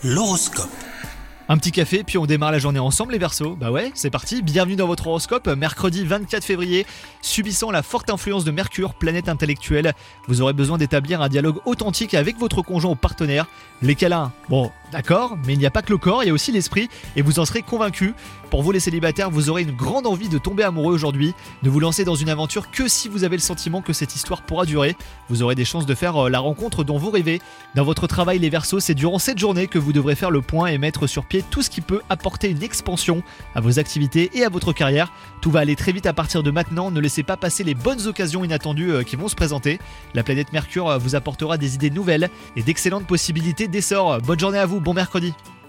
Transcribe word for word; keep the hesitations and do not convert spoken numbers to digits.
L'horoscope. Un petit café, puis on démarre la journée ensemble les Verseaux. Bah ouais, c'est parti, bienvenue dans votre horoscope, mercredi vingt-quatre février. Subissant la forte influence de Mercure, planète intellectuelle, vous aurez besoin d'établir un dialogue authentique avec votre conjoint ou partenaire. Les câlins, bon, d'accord, mais il n'y a pas que le corps, il y a aussi l'esprit, et vous en serez convaincus. Pour vous les célibataires, vous aurez une grande envie de tomber amoureux aujourd'hui. Ne vous lancez dans une aventure que si vous avez le sentiment que cette histoire pourra durer. Vous aurez des chances de faire la rencontre dont vous rêvez. Dans votre travail les Verseaux, c'est durant cette journée que vous devrez faire le point et mettre sur pied tout ce qui peut apporter une expansion à vos activités et à votre carrière. Tout va aller très vite à partir de maintenant, ne laissez pas passer les bonnes occasions inattendues qui vont se présenter. La planète Mercure vous apportera des idées nouvelles et d'excellentes possibilités d'essor. Bonne journée à vous, bon mercredi.